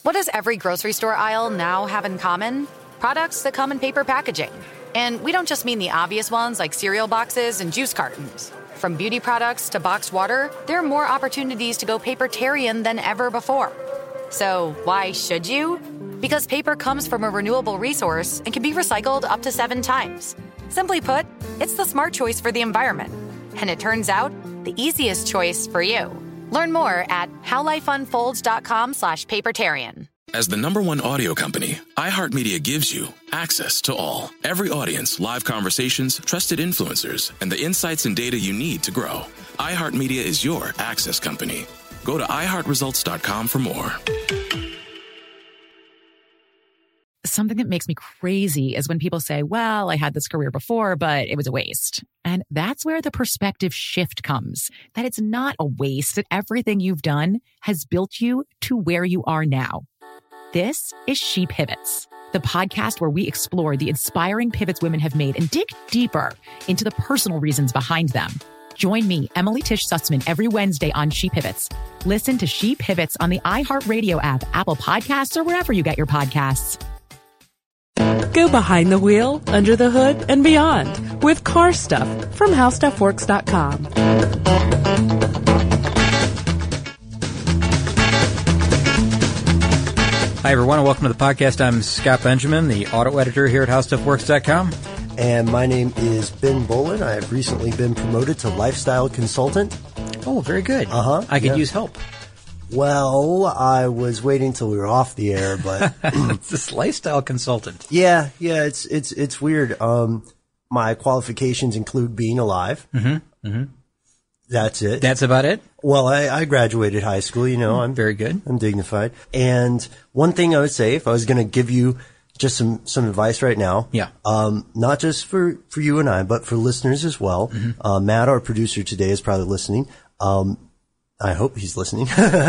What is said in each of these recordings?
What does every grocery store aisle now have in common? Products that come in paper packaging. And we don't just mean the obvious ones like cereal boxes and juice cartons. From beauty products to boxed water, there are more opportunities to go papertarian than ever before. So why should you? Because paper comes from a renewable resource and can be recycled up to 7 times. Simply put, it's the smart choice for the environment. And it turns out, the easiest choice for you. Learn more at howlifeunfolds.com/papertarian. As the #1 audio company, iHeartMedia gives you access to all. Every audience, live conversations, trusted influencers, and the insights and data you need to grow. iHeartMedia is your access company. Go to iHeartResults.com for more. Something that makes me crazy is when people say, well, I had this career before, but it was a waste. And that's where the perspective shift comes, that it's not a waste, that everything you've done has built you to where you are now. This is She Pivots, the podcast where we explore the inspiring pivots women have made and dig deeper into the personal reasons behind them. Join me, Emily Tish Sussman, every Wednesday on She Pivots. Listen to She Pivots on the iHeartRadio app, Apple Podcasts, or wherever you get your podcasts. Go behind the wheel, under the hood, and beyond with Car Stuff from HowStuffWorks.com. Hi, everyone, and welcome to the podcast. I'm Scott Benjamin, the auto editor here at HowStuffWorks.com. And my name is Ben Bolin. I have recently been promoted to lifestyle consultant. Oh, very good. I could use help. Well, I was waiting till we were off the air, but it's this lifestyle consultant. Yeah, it's weird. My qualifications include being alive. That's it. That's about it? Well, I graduated high school, I'm very good. I'm dignified. And one thing I would say, if I was going to give you just some advice right now. Yeah. Not just for you and I, but for listeners as well. Matt, our producer today, is probably listening. I hope he's listening.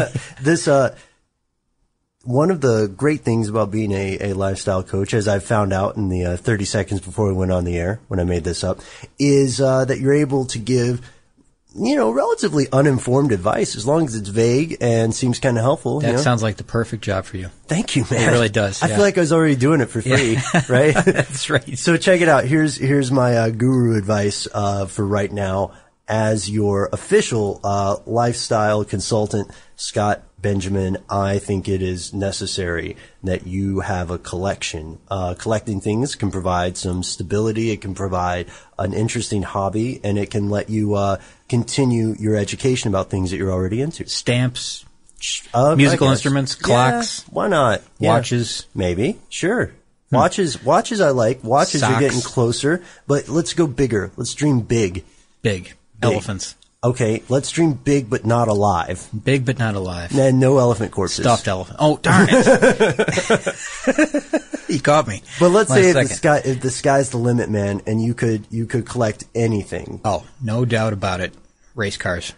One of the great things about being a lifestyle coach, as I found out in the 30 seconds before we went on the air when I made this up, is that you're able to give, relatively uninformed advice as long as it's vague and seems kind of helpful. That sounds like the perfect job for you. Thank you, man. It really does. I feel like I was already doing it for free, right? That's right. So check it out. Here's my guru advice for right now. As your official lifestyle consultant, Scott Benjamin, I think it is necessary that you have a collection. Collecting things can provide some stability. It can provide an interesting hobby, and it can let you continue your education about things that you're already into. Stamps, musical instruments, clocks. Yeah, why not? Watches. Yeah, maybe. Sure. Watches I like. Watches Socks. are getting closer, but let's go bigger. Let's dream big. Big. Elephants. Okay, let's dream big but not alive. Big but not alive. And no elephant corpses. Stuffed elephant. Oh, darn it. You caught me. But let's say if the sky's the limit, man, and you could collect anything. Oh, no doubt about it. Race cars.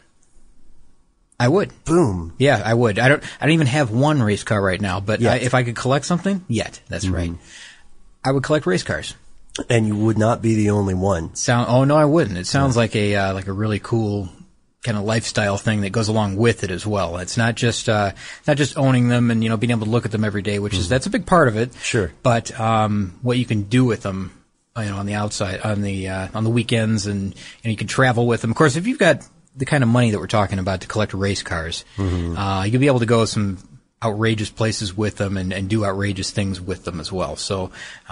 I would. Boom. Yeah, I would. I don't even have one race car right now, but if I could collect something, that's right. I would collect race cars. And you would not be the only one. Oh no, I wouldn't. It sounds like a really cool kind of lifestyle thing that goes along with it as well. It's not just owning them and being able to look at them every day, which is that's a big part of it. Sure. But what you can do with them, on the outside, on the weekends, and you can travel with them. Of course, if you've got the kind of money that we're talking about to collect race cars, you'll be able to go some outrageous places with them and do outrageous things with them as well. So.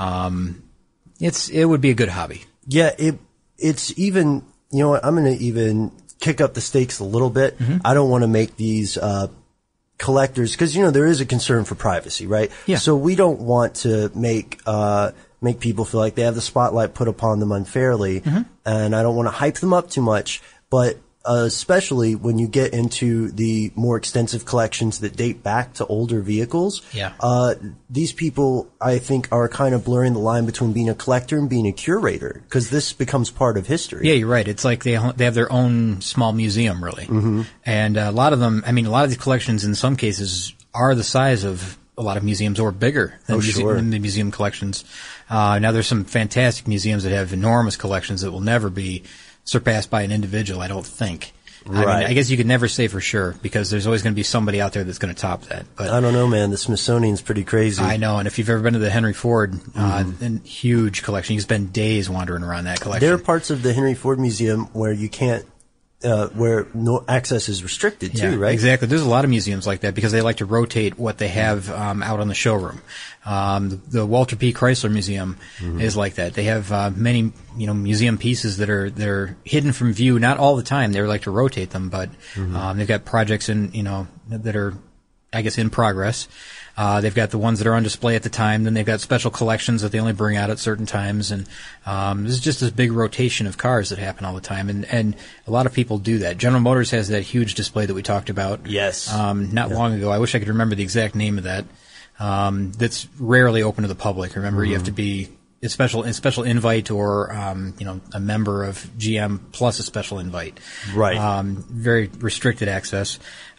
It would be a good hobby. Yeah, it's even, I'm going to even kick up the stakes a little bit. I don't want to make these collectors, because there is a concern for privacy, right? Yeah. So we don't want to make people feel like they have the spotlight put upon them unfairly, and I don't want to hype them up too much, but especially when you get into the more extensive collections that date back to older vehicles. Yeah. These people, I think, are kind of blurring the line between being a collector and being a curator, because this becomes part of history. Yeah, you're right. It's like they have their own small museum, really. And a lot of them, a lot of these collections in some cases are the size of a lot of museums or bigger than the museum collections. Now there's some fantastic museums that have enormous collections that will never be surpassed by an individual, I don't think. I mean, I guess you could never say for sure because there's always going to be somebody out there that's going to top that. But I don't know, man. The Smithsonian's pretty crazy. I know, and if you've ever been to the Henry Ford, huge collection, you spend days wandering around that collection. There are parts of the Henry Ford Museum where you can't, where no access is restricted too, right? Exactly. There's a lot of museums like that because they like to rotate what they have out on the showroom. The Walter P. Chrysler Museum is like that. They have many, museum pieces that are hidden from view. Not all the time. They like to rotate them, but they've got projects that are, I guess, in progress. They've got the ones that are on display at the time. Then they've got special collections that they only bring out at certain times. And there's just this big rotation of cars that happen all the time. And a lot of people do that. General Motors has that huge display that we talked about. Yes. Not long ago. I wish I could remember the exact name of that. That's rarely open to the public. Remember, you have to be a special invite or a member of GM plus a special invite. Right. Very restricted access.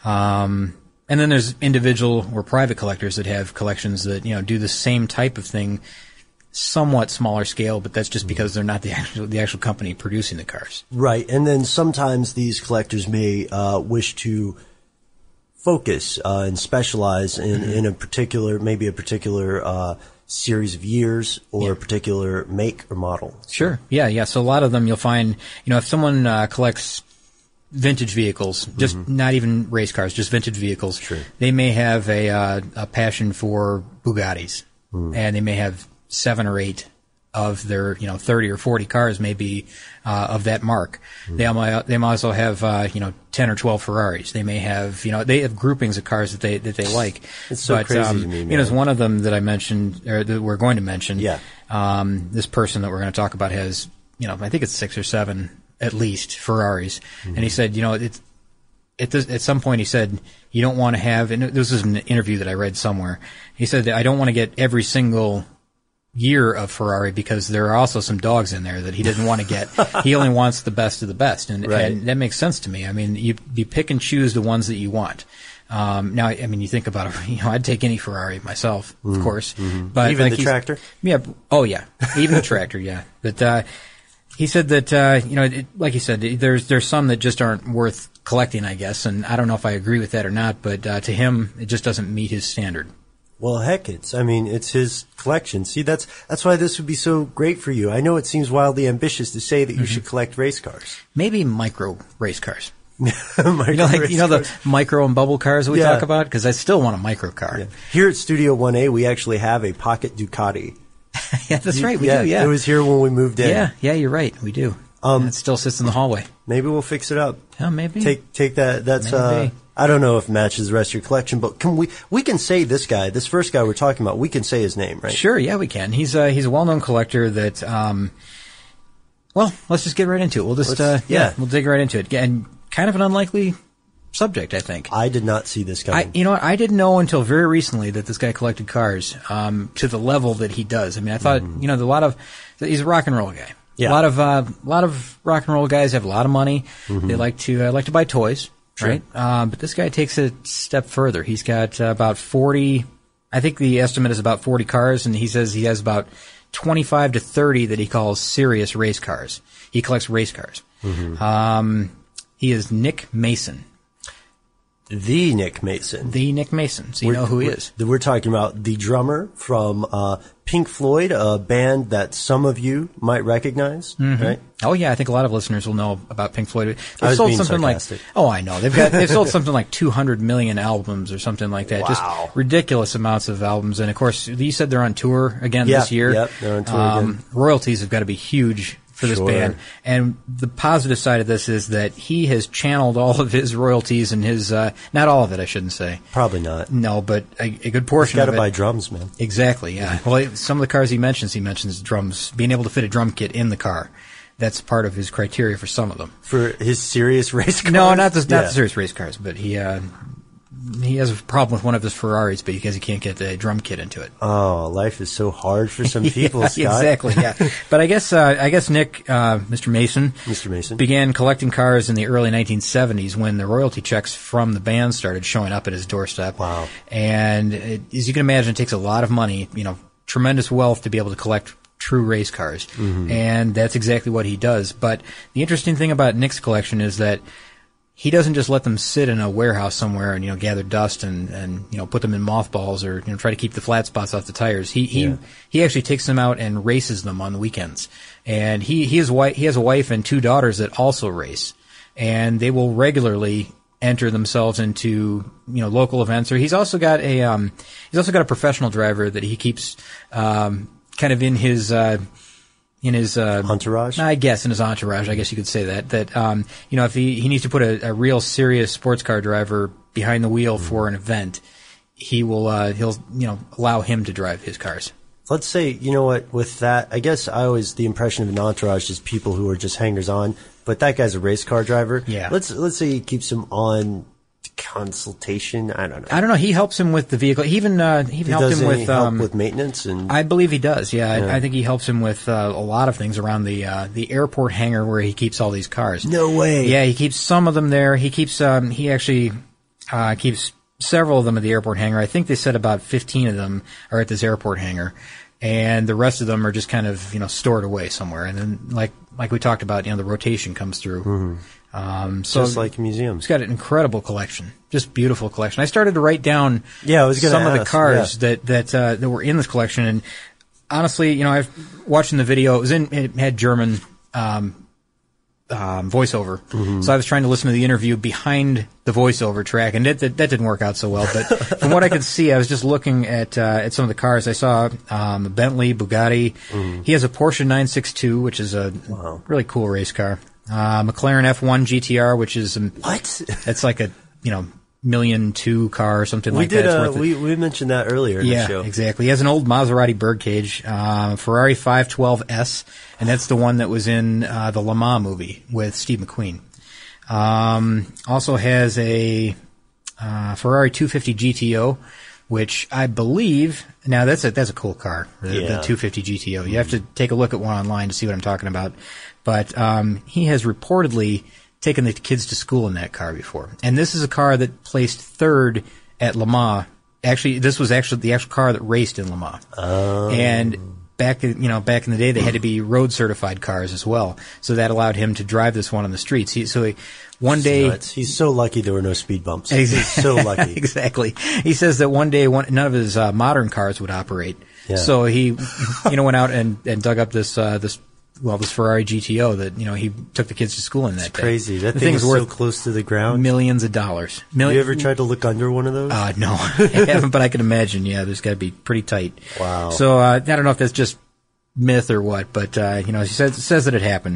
And then there's individual or private collectors that have collections that do the same type of thing, somewhat smaller scale, but that's just because they're not the actual company producing the cars. Right. And then sometimes these collectors may wish to focus and specialize in a particular series of years or a particular make or model. Sure. Yeah. So a lot of them you'll find, if someone collects vintage vehicles, just not even race cars, just vintage vehicles, they may have a passion for Bugattis, and they may have 7 or 8 of their 30 or 40 cars may be of that mark. They might also have 10 or 12 Ferraris. They may have they have groupings of cars that they like. It's so crazy to me, man. There's one of them that I mentioned or that we're going to mention. Yeah. This person that we're going to talk about has I think it's 6 or 7 at least Ferraris, and he said at some point he said you don't want to have, and this was an interview that I read somewhere. He said that I don't want to get every single year of Ferrari because there are also some dogs in there that he didn't want to get. He only wants the best of the best, and that makes sense to me. I mean, you pick and choose the ones that you want. Now, I mean, you think about it. I'd take any Ferrari myself, of course, but even the tractor. Yeah. Oh, yeah. Even the tractor. Yeah. But he said that like you said, there's some that just aren't worth collecting, I guess, and I don't know if I agree with that or not. But to him, it just doesn't meet his standard. Well, heck, it's his collection. See, that's why this would be so great for you. I know it seems wildly ambitious to say that you should collect race cars. Maybe micro race cars. The micro and bubble cars that we talk about? Because I still want a micro car. Yeah. Here at Studio 1A, we actually have a pocket Ducati. Yeah, that's right. We do, yeah. It was here when we moved in. Yeah, you're right. We do. It still sits in the hallway. Maybe we'll fix it up. Yeah, maybe. Take that. That's, I don't know if it matches the rest of your collection, but we can say this first guy we're talking about, we can say his name, right? Sure, yeah, we can. He's a well-known collector that, let's just get right into it. We'll just, we'll dig right into it. And kind of an unlikely subject, I think. I did not see this guy. I didn't know until very recently that this guy collected cars, to the level that he does. I mean, I thought, he's a rock and roll guy. Yeah. A lot of rock and roll guys have a lot of money. They like to buy toys, right? But this guy takes it a step further. He's got about 40. I think the estimate is about 40 cars, and he says he has about 25 to 30 that he calls serious race cars. He collects race cars. He is Nick Mason. The Nick Mason. So you know who he is. We're talking about the drummer from Pink Floyd, a band that some of you might recognize, right? Oh yeah, I think a lot of listeners will know about Pink Floyd. I was being sarcastic. I know. They've sold something like 200 million albums or something like that. Wow. Just ridiculous amounts of albums. And of course, you said they're on tour again this year. Yep, they're on tour again. Royalties have got to be huge for this band. And the positive side of this is that he has channeled all of his royalties and his, not all of it, I shouldn't say. Probably not. No, but a good portion of it. Got to buy drums, man. Exactly, yeah. Well, some of the cars he mentions drums, being able to fit a drum kit in the car. That's part of his criteria for some of them. For his serious race cars? No, not the serious race cars, but he has a problem with one of his Ferraris because he can't get the drum kit into it. Oh, life is so hard for some people, Scott. Exactly, yeah. But I guess Nick, Mr. Mason, began collecting cars in the early 1970s when the royalty checks from the band started showing up at his doorstep. Wow. And as you can imagine, it takes a lot of money, tremendous wealth to be able to collect true race cars. And that's exactly what he does. But the interesting thing about Nick's collection is that he doesn't just let them sit in a warehouse somewhere and, gather dust and put them in mothballs or, try to keep the flat spots off the tires. He actually takes them out and races them on the weekends. And he has a wife and 2 daughters that also race. And they will regularly enter themselves into, local events. Or he's also got a professional driver that he keeps, kind of in his entourage? I guess in his entourage, I guess you could say that, if he needs to put a real serious sports car driver behind the wheel for an event, he'll allow him to drive his cars. Let's say, with that, I guess the impression of an entourage is people who are just hangers-on, but that guy's a race car driver. Yeah. Let's say he keeps him on consultation. I don't know. He helps him with the vehicle. He even helped him with help with maintenance, and I believe he does. Yeah. I think he helps him with a lot of things around the airport hangar where he keeps all these cars. No way. Yeah, he keeps some of them there. He keeps he actually keeps several of them at the airport hangar. I think they said about 15 of them are at this airport hangar, and the rest of them are just kind of stored away somewhere. And then like we talked about, the rotation comes through. Mm-hmm. Just like museums. He's got an incredible collection, just beautiful collection. I started to write down some of the cars that were in this collection, and honestly, I've watching the video. It had German voiceover, so I was trying to listen to the interview behind the voiceover track, and that didn't work out so well. But from what I could see, I was just looking at some of the cars. I saw a Bentley, Bugatti. He has a Porsche 962, which is a really cool race car. McLaren F1 GTR, which is it's like a $1.2 million car or something like that. We mentioned that earlier in the show. Yeah, exactly. He has an old Maserati birdcage, Ferrari 512S, and that's the one that was in the Le Mans movie with Steve McQueen. Also has a Ferrari 250 GTO, which I believe that's a cool car. The 250 GTO. You have to take a look at one online to see what I'm talking about. But he has reportedly taken the kids to school in that car before. And this is a car that placed third at Le Mans. Actually, this was actually the actual car that raced in Le Mans. And back in the day, they had to be road certified cars as well. So that allowed him to drive this one on the streets. One day, he's so lucky there were no speed bumps. He's so lucky. Exactly. He says that one day none of his modern cars would operate. Yeah. So he went out and dug up this Ferrari GTO that, he took the kids to school in that day. Crazy. That thing is so close to the ground. Millions of dollars. You ever tried to look under one of those? No, I haven't, but I can imagine. Yeah, there's got to be pretty tight. Wow. So, I don't know if that's just myth or what, but, he says that it happened.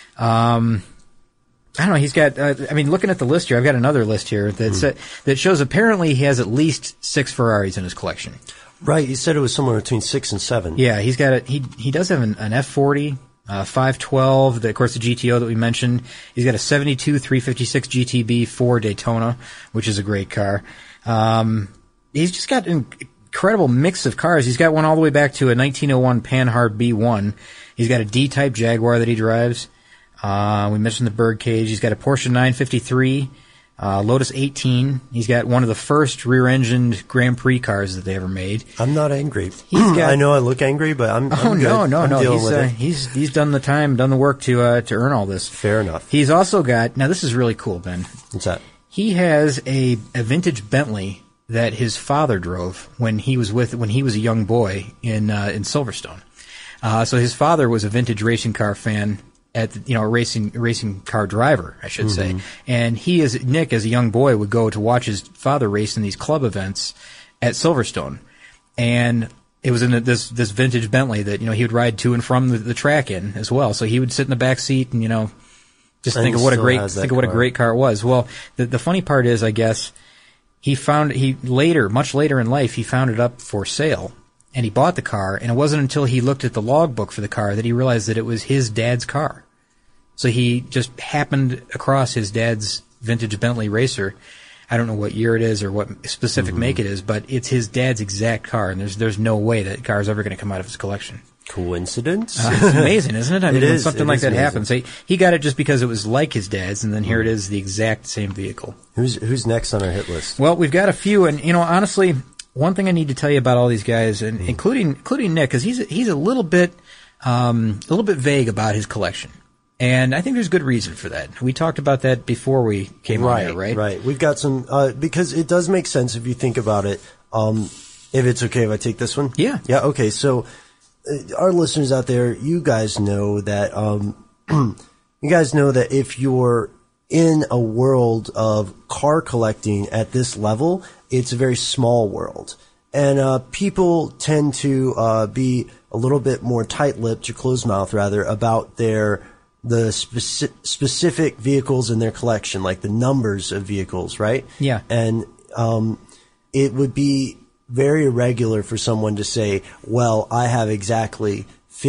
I don't know. He's got, looking at the list here, I've got another list here that shows apparently he has at least 6 Ferraris in his collection. Right. You said it was somewhere between 6 and 7. Yeah, he's got he does have an F40. 512, of course, the GTO that we mentioned. He's got a 72 356 GTB for Daytona, which is a great car. He's just got an incredible mix of cars. He's got one all the way back to a 1901 Panhard B1. He's got a D-type Jaguar that he drives. We mentioned the birdcage. He's got a Porsche 953. Lotus 18. He's got one of the first rear-engined Grand Prix cars that they ever made. I'm not angry. I know I look angry, but I'm good. No. He's done the work to earn all this. Fair enough. He's also got, now this is really cool, Ben. What's that? He has a vintage Bentley that his father drove when he was a young boy in Silverstone. So his father was a vintage racing car fan. Racing car driver, I should say. And Nick, as a young boy, would go to watch his father race in these club events at Silverstone. And it was in this vintage Bentley that, he would ride to and from the track in as well. So he would sit in the back seat and, just think of what a great car it was. Well, the funny part is, I guess, much later in life, he found it up for sale. And he bought the car, and it wasn't until he looked at the logbook for the car that he realized that it was his dad's car. So he just happened across his dad's vintage Bentley racer. I don't know what year it is or what specific make it is, but it's his dad's exact car, and there's no way that car is ever going to come out of his collection. Coincidence? It's amazing, isn't it? When something like that happens. He got it just because it was like his dad's, and then here it is, the exact same vehicle. Who's next on our hit list? Well, we've got a few, and honestly, one thing I need to tell you about all these guys, and including Nick, because he's a little bit vague about his collection. And I think there's good reason for that. We talked about that before we came on here, right? Right. We've got some, because it does make sense if you think about it. If it's okay if I take this one? Yeah. Yeah, okay. So, our listeners out there, you guys know that, if you're in a world of car collecting at this level, it's a very small world. And people tend to be a little bit more tight-lipped, or closed-mouthed rather, about the specific vehicles in their collection, like the numbers of vehicles, right? Yeah. And it would be very irregular for someone to say, well, I have exactly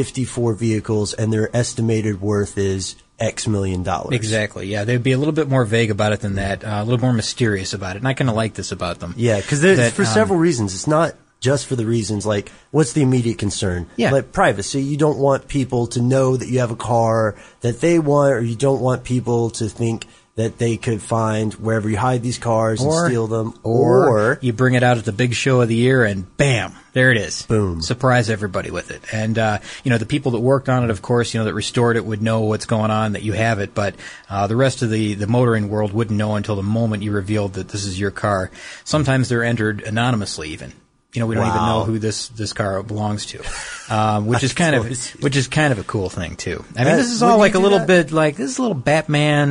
54 vehicles and their estimated worth is X million dollars. Exactly, yeah. They'd be a little bit more vague about it than that, a little more mysterious about it. And I kind of like this about them. Yeah, because for several reasons. It's not just for the reasons like, what's the immediate concern? Yeah. Like privacy. You don't want people to know that you have a car that they want, or you don't want people to think that they could find wherever you hide these cars and steal them. Or you bring it out at the big show of the year and bam, there it is. Boom. Surprise everybody with it. And, the people that worked on it, of course, that restored it would know what's going on, that you have it. But the rest of the motoring world wouldn't know until the moment you revealed that this is your car. Sometimes they're entered anonymously even. We don't even know who this car belongs to, which is kind of a cool thing too. I mean, this is all like a little bit like this is a little Batman,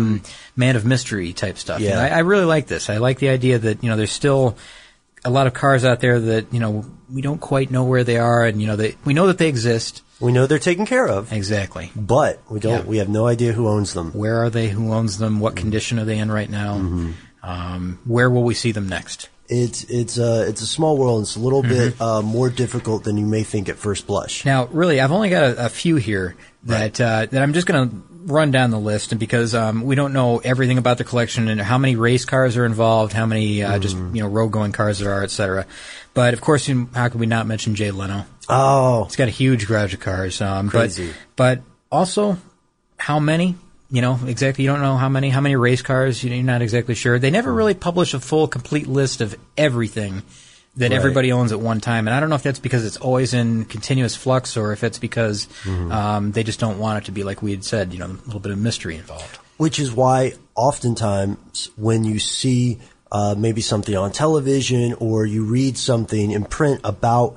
Man of Mystery type stuff. Yeah. I really like this. I like the idea that there's still a lot of cars out there that we don't quite know where they are, and we know that they exist. We know they're taken care of. Exactly. But we don't. Yeah. We have no idea who owns them. Where are they? Who owns them? What condition are they in right now? Mm-hmm. Where will we see them next? It's a small world. It's a little bit more difficult than you may think at first blush. Now, really, I've only got a few here that I'm just going to run down the list, and because we don't know everything about the collection and how many race cars are involved, how many just road-going cars there are, etc. But of course, how could we not mention Jay Leno? Oh, he's got a huge garage of cars. Crazy. But also, how many? Exactly. You don't know how many race cars. You're not exactly sure. They never really publish a full, complete list of everything that everybody owns at one time. And I don't know if that's because it's always in continuous flux, or if it's because they just don't want it to be like we had said, a little bit of mystery involved. Which is why oftentimes when you see maybe something on television, or you read something in print about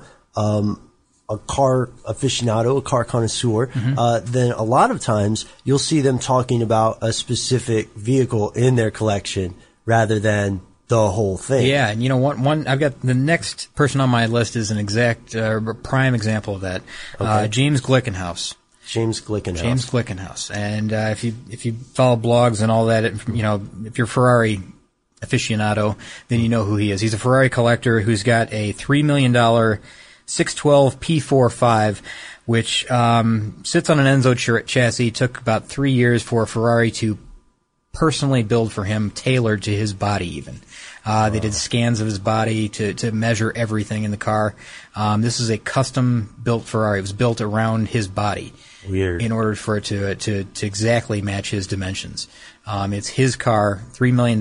a car aficionado, a car connoisseur, then a lot of times you'll see them talking about a specific vehicle in their collection rather than the whole thing. Yeah, and one I've got the next person on my list is an exact prime example of that. Okay. James Glickenhaus. James Glickenhaus. And if you follow blogs and all that, if you're a Ferrari aficionado, then you know who he is. He's a Ferrari collector who's got a $3 million 612 P45, which sits on an Enzo chassis. Took about 3 years for Ferrari to personally build for him, tailored to his body even. They did scans of his body to measure everything in the car. This is a custom-built Ferrari. It was built around his body. Weird. In order for it to exactly match his dimensions. It's his car, $3 million.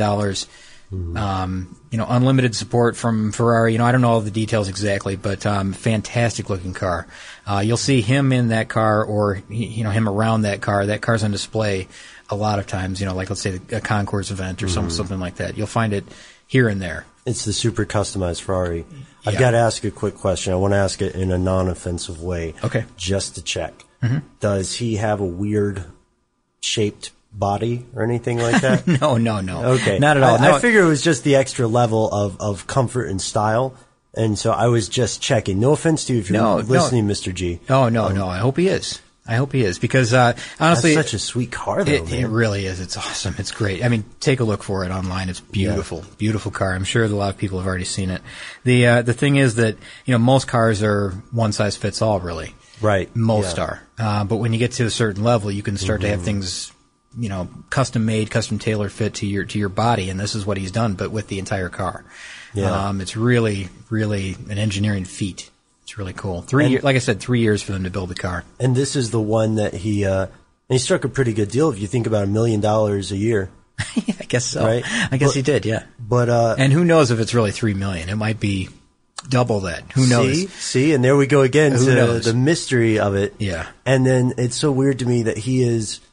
Unlimited support from Ferrari. I don't know all the details exactly, but fantastic looking car. You'll see him in that car, or him around that car. That car's on display a lot of times. Like let's say a concourse event or something like that. You'll find it here and there. It's the super customized Ferrari. Yeah. I've got to ask a quick question. I want to ask it in a non-offensive way. Okay. Just to check. Does he have a weird shaped body or anything like that? No. Okay. Not at all. I figure it was just the extra level of comfort and style. And so I was just checking. No offense to you if you're listening, Mr. G. Oh, no. I hope he is. Because honestly, that's such a sweet car, though. It really is. It's awesome. It's great. I mean, take a look for it online. It's beautiful, beautiful car. I'm sure that a lot of people have already seen it. The thing is that most cars are one size fits all, really. Right. Most are. But when you get to a certain level, you can start to have things, custom made, custom tailor fit to your body, and this is what he's done, but with the entire car. Yeah. It's really, really an engineering feat. It's really cool. Like I said, 3 years for them to build the car. And this is the one that he struck a pretty good deal if you think about $1 million a year. Yeah, I guess so. Right? I guess he did, yeah. But and who knows if it's really $3 million? It might be double that. Who knows? See, and there we go again to the mystery of it. Yeah. And then it's so weird to me that he is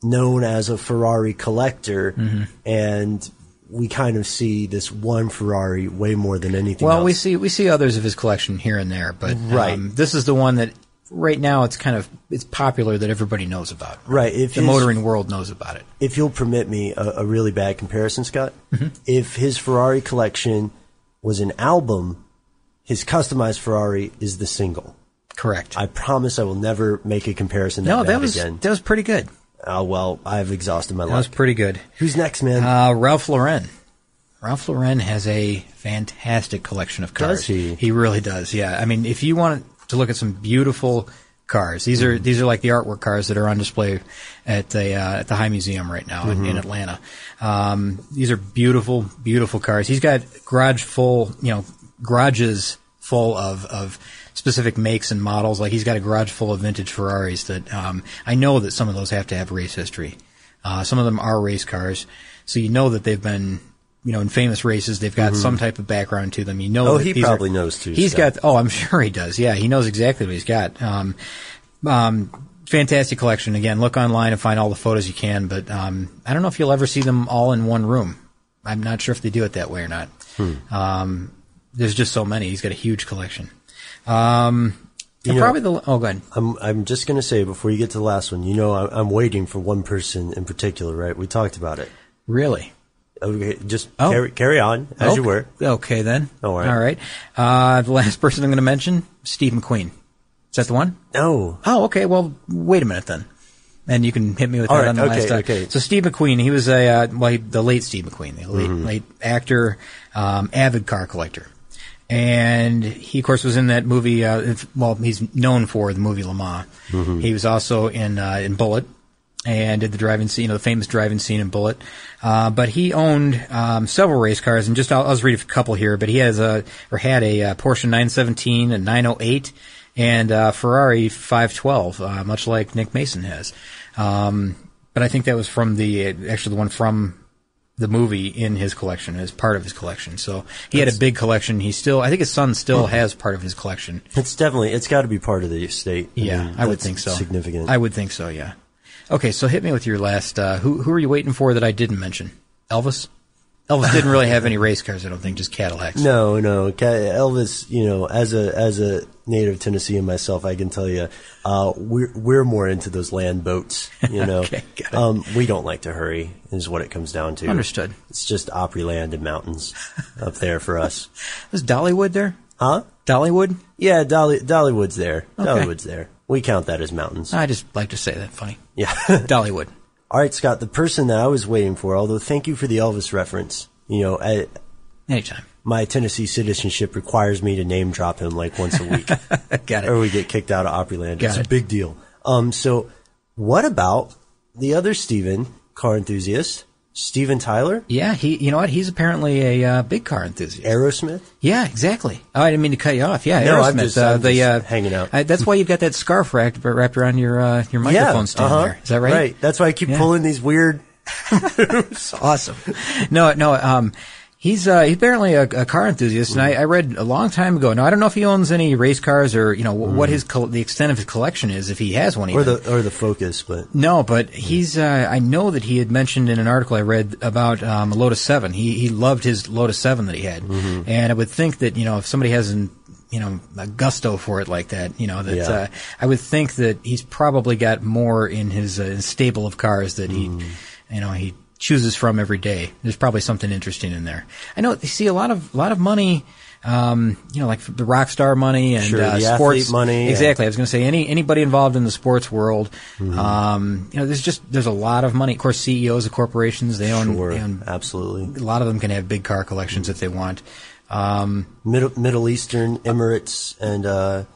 known as a Ferrari collector, and we kind of see this one Ferrari way more than anything else. Well, we see others of his collection here and there, but this is the one that right now it's popular that everybody knows about. Right. The motoring world knows about it. If you'll permit me a really bad comparison, Scott, if his Ferrari collection was an album, his customized Ferrari is the single. Correct. I promise I will never make a comparison again. That was pretty good. Well, I've exhausted my luck. That was pretty good. Who's next, man? Ralph Lauren. Ralph Lauren has a fantastic collection of cars. Does he? He really does, yeah. I mean, if you want to look at some beautiful cars, these are like the artwork cars that are on display at the High Museum right now in Atlanta. These are beautiful, beautiful cars. He's got garages full of specific makes and models. Like he's got a garage full of vintage Ferraris that I know that some of those have to have race history. Some of them are race cars, so you know that they've been, in famous races. They've got some type of background to them. You know. Oh, he probably knows too. He's got. Oh, I'm sure he does. Yeah, he knows exactly what he's got. Fantastic collection. Again, look online and find all the photos you can. But I don't know if you'll ever see them all in one room. I'm not sure if they do it that way or not. There's just so many. He's got a huge collection. Go ahead. I'm just going to say before you get to the last one, I'm waiting for one person in particular, right? We talked about it. Really? Okay, just carry on as you were. Okay, then. All right. All right. The last person I'm going to mention, Steve McQueen. Is that the one? No. Oh, okay. Well, wait a minute then. And you can hit me with that on the last time. Okay. So Steve McQueen, he was the late Steve McQueen, the late actor, avid car collector. And he, of course, was in that movie. He's known for the movie Le Mans. He was also in Bullitt and did the driving scene, the famous driving scene in Bullitt. But he owned several race cars, and I'll just read a couple here. But he had a Porsche 917, a 908, and a Ferrari 512, much like Nick Mason has. But I think that was from the one from the movie in his collection, as part of his collection. So he had a big collection. I think his son still has part of his collection. It's got to be part of the estate. I would think so. Significant. I would think so, yeah. Okay, so hit me with your last, who are you waiting for that I didn't mention? Elvis? Elvis didn't really have any race cars, I don't think, just Cadillacs. No. Elvis, as a native Tennessean myself, I can tell you, we're more into those land boats, Okay, got it. We don't like to hurry, is what it comes down to. Understood. It's just Opryland and mountains up there for us. Was Dollywood there? Huh? Dollywood? Yeah, Dollywood's there. Okay. Dollywood's there. We count that as mountains. I just like to say that funny. Yeah. Dollywood. All right, Scott, the person that I was waiting for, although thank you for the Elvis reference, anytime. My Tennessee citizenship requires me to name drop him like once a week. Got it. Or we get kicked out of Opryland. It's a big deal. So what about the other Steven, car enthusiast, Steven Tyler? Yeah, he's apparently a big car enthusiast. Aerosmith? Yeah, exactly. Oh, I didn't mean to cut you off. Yeah, no, Aerosmith. I'm just hanging out. That's why you've got that scarf wrapped around your microphone stand there. Is that right? Right. That's why I keep pulling these weird... It's awesome. No. He's apparently a car enthusiast, and I read a long time ago. Now I don't know if he owns any race cars or what the extent of his collection is, if he has one even. or the Focus, but no. But he's I know that he had mentioned in an article I read about a Lotus 7. He loved his Lotus 7 that he had, and I would think that if somebody has a gusto for it like that, I would think that he's probably got more in his stable of cars that he chooses from every day. There's probably something interesting in there. I know you see a lot of money, like the rock star money and the sports athlete money. Exactly. I was going to say anybody involved in the sports world. There's a lot of money. Of course, CEOs of corporations, they own absolutely. A lot of them can have big car collections if they want. Middle Eastern Emirates and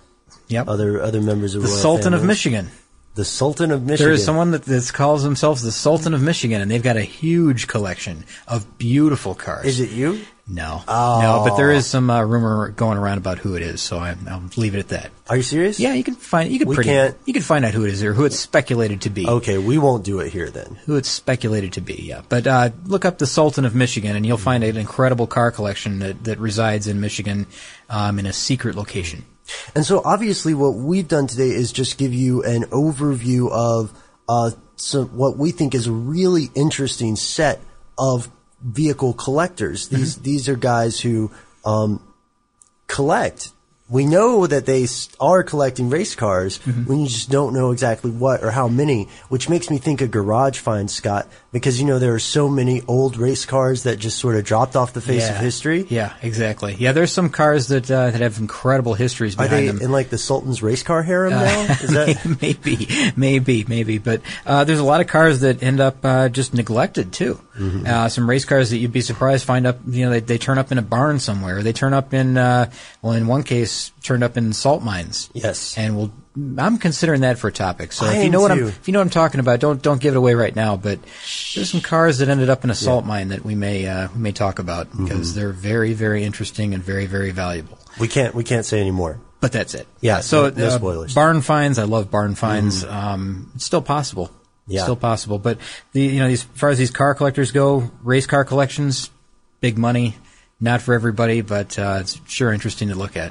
other members of the royal Sultan families. of Michigan. The Sultan of Michigan. There is someone that calls themselves the Sultan of Michigan, and they've got a huge collection of beautiful cars. Is it you? No. Oh. No, but there is some rumor going around about who it is, so I'll leave it at that. Are you serious? Yeah, you can find you can find out who it is or who it's speculated to be. Okay, we won't do it here then. Who it's speculated to be, yeah. But look up the Sultan of Michigan, and you'll find an incredible car collection that resides in Michigan in a secret location. And so obviously what we've done today is just give you an overview of so what we think is a really interesting set of vehicle collectors. These are guys who collect. We know that they are collecting race cars when you just don't know exactly what or how many, which makes me think of garage finds, Scott, because, there are so many old race cars that just sort of dropped off the face of history. Yeah, exactly. Yeah, there's some cars that have incredible histories behind them. Are they in like the Sultan's race car harem now? Is that maybe. But there's a lot of cars that end up just neglected too. Some race cars that you'd be surprised find up. They turn up in a barn somewhere. They turn up in in one case turned up in salt mines. Yes, and I'm considering that for a topic. So if you know what I'm talking about, don't give it away right now. But there's some cars that ended up in a salt mine that we may talk about because they're very, very interesting and very, very valuable. We can't say any more. But that's it. Yeah. So no spoilers. Barn finds. I love barn finds. It's still possible. Yeah. Still possible. But as far as these car collectors go, race car collections, big money, not for everybody, but it's sure interesting to look at.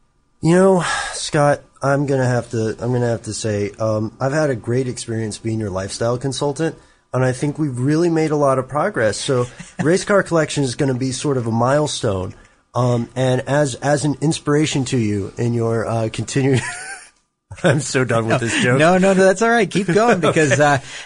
Scott, I'm gonna have to say, I've had a great experience being your lifestyle consultant, and I think we've really made a lot of progress. So, race car collection is going to be sort of a milestone, and as an inspiration to you in your continued. I'm so done with this joke. No, that's all right. Keep going because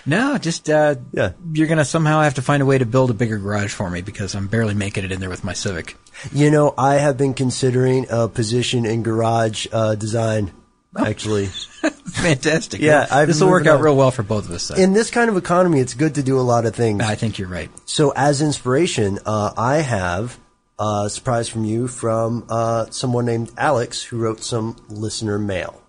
you're gonna somehow have to find a way to build a bigger garage for me because I'm barely making it in there with my Civic. I have been considering a position in garage design. Actually, fantastic. Yeah, this will work out real well for both of us. In this kind of economy, it's good to do a lot of things. I think you're right. So, as inspiration, I have a surprise from you from someone named Alex who wrote some listener mail.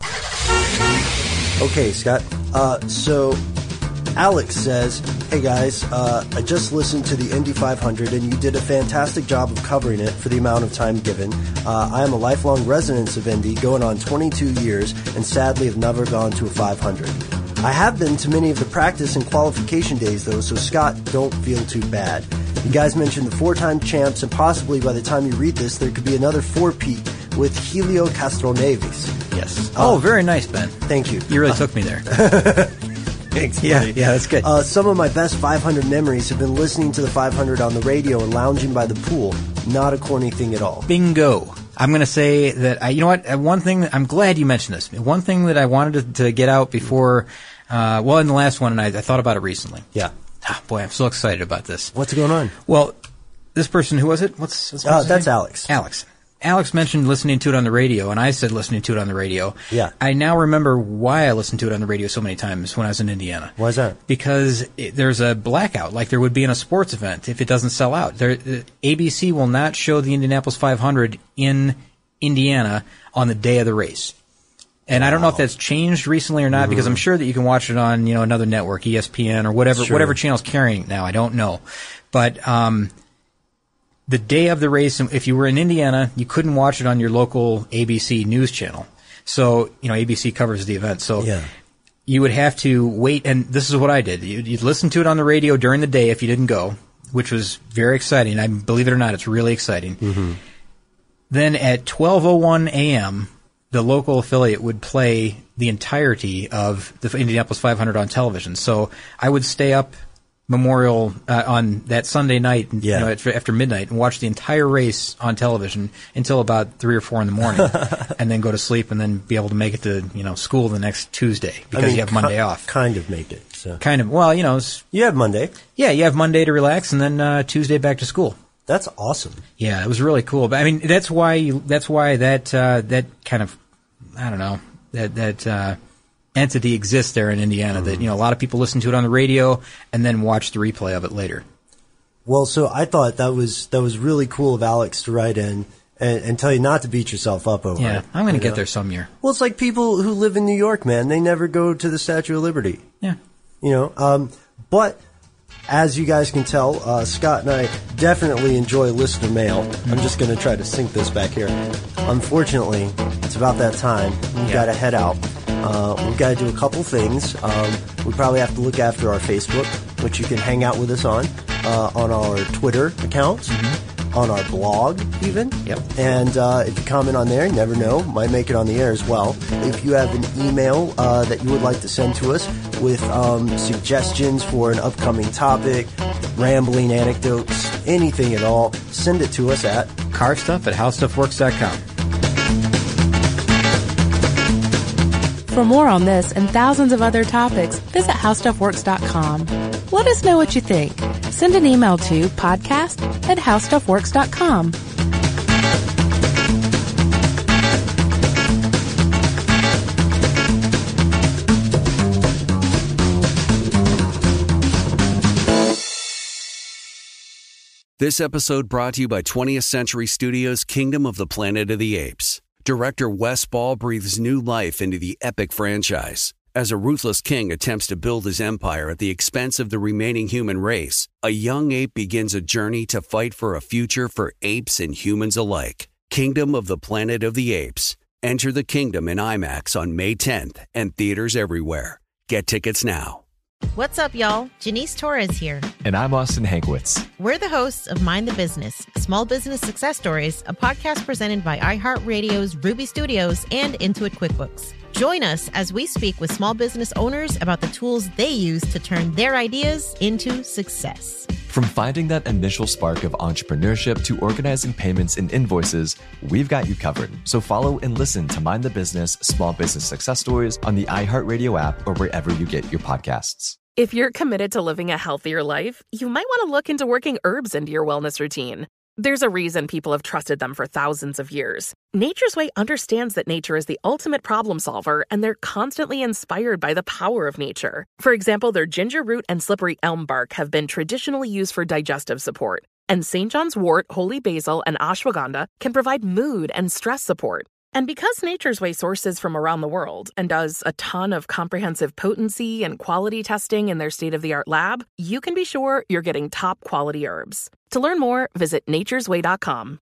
Okay, Scott. So Alex says, "Hey guys, I just listened to the Indy 500 and you did a fantastic job of covering it for the amount of time given. I am a lifelong resident of Indy, going on 22 years, and sadly have never gone to a 500. I have been to many of the practice and qualification days though, so Scott, don't feel too bad. You guys mentioned the 4-time champs, and possibly by the time you read this, there could be another 4-peat with Helio Castroneves." Yes. Very nice, Ben. Thank you. You really took me there. Thanks, yeah, buddy. that's good. Some of my best 500 memories have been listening to the 500 on the radio and lounging by the pool. Not a corny thing at all. Bingo. I'm going to say that, you know what, one thing, I'm glad you mentioned this. One thing that I wanted to get out before, in the last one, and I thought about it recently. Yeah. Boy, I'm so excited about this. What's going on? Well, this person, who was it? What's that's name? Alex. Alex mentioned listening to it on the radio, and I said listening to it on the radio. Yeah. I now remember why I listened to it on the radio so many times when I was in Indiana. Why is that? Because there's a blackout, like there would be in a sports event if it doesn't sell out. ABC will not show the Indianapolis 500 in Indiana on the day of the race. And I don't know if that's changed recently or not, because I'm sure that you can watch it on, another network, ESPN or whatever channel's carrying it now. I don't know. But the day of the race, if you were in Indiana, you couldn't watch it on your local ABC news channel. So, ABC covers the event. So you would have to wait, and this is what I did. You'd listen to it on the radio during the day if you didn't go, which was very exciting. I believe it or not, it's really exciting. Mm-hmm. Then at 12:01 a.m., the local affiliate would play the entirety of the Indianapolis 500 on television. So I would stay up Memorial on that Sunday night, after midnight, and watch the entire race on television until about 3 or 4 in the morning, and then go to sleep, and then be able to make it to school the next Tuesday because you have Monday off. Kind of make it. So. Kind of. Well, you have Monday. Yeah, you have Monday to relax, and then Tuesday back to school. That's awesome. Yeah, it was really cool. But I mean, that's why that kind of, I don't know, that entity exists there in Indiana. That a lot of people listen to it on the radio and then watch the replay of it later. Well, so I thought that was really cool of Alex to write in and tell you not to beat yourself up over it. Yeah, I'm going to get there some year. Well, it's like people who live in New York, man. They never go to the Statue of Liberty. Yeah. But as you guys can tell, Scott and I definitely enjoy listener mail. I'm just going to try to sync this back here. Unfortunately, it's about that time. We've got to head out. We've got to do a couple things. We probably have to look after our Facebook, which you can hang out with us on our Twitter accounts. Mm-hmm. on our blog, even. Yep. And if you comment on there, you never know, might make it on the air as well. If you have an email that you would like to send to us with suggestions for an upcoming topic, rambling anecdotes, anything at all, send it to us at carstuff@howstuffworks.com. For more on this and thousands of other topics, visit howstuffworks.com. Let us know what you think. Send an email to podcast@howstuffworks.com. This episode brought to you by 20th Century Studios' Kingdom of the Planet of the Apes. Director Wes Ball breathes new life into the epic franchise. As a ruthless king attempts to build his empire at the expense of the remaining human race, a young ape begins a journey to fight for a future for apes and humans alike. Kingdom of the Planet of the Apes. Enter the kingdom in IMAX on May 10th and theaters everywhere. Get tickets now. What's up, y'all? Janice Torres here. And I'm Austin Hankwitz. We're the hosts of Mind the Business, Small Business Success Stories, a podcast presented by iHeartRadio's Ruby Studios and Intuit QuickBooks. Join us as we speak with small business owners about the tools they use to turn their ideas into success. From finding that initial spark of entrepreneurship to organizing payments and invoices, we've got you covered. So follow and listen to Mind the Business, Small Business Success Stories on the iHeartRadio app or wherever you get your podcasts. If you're committed to living a healthier life, you might want to look into working herbs into your wellness routine. There's a reason people have trusted them for thousands of years. Nature's Way understands that nature is the ultimate problem solver, and they're constantly inspired by the power of nature. For example, their ginger root and slippery elm bark have been traditionally used for digestive support, and St. John's wort, holy basil, and ashwagandha can provide mood and stress support. And because Nature's Way sources from around the world and does a ton of comprehensive potency and quality testing in their state-of-the-art lab, you can be sure you're getting top quality herbs. To learn more, visit naturesway.com.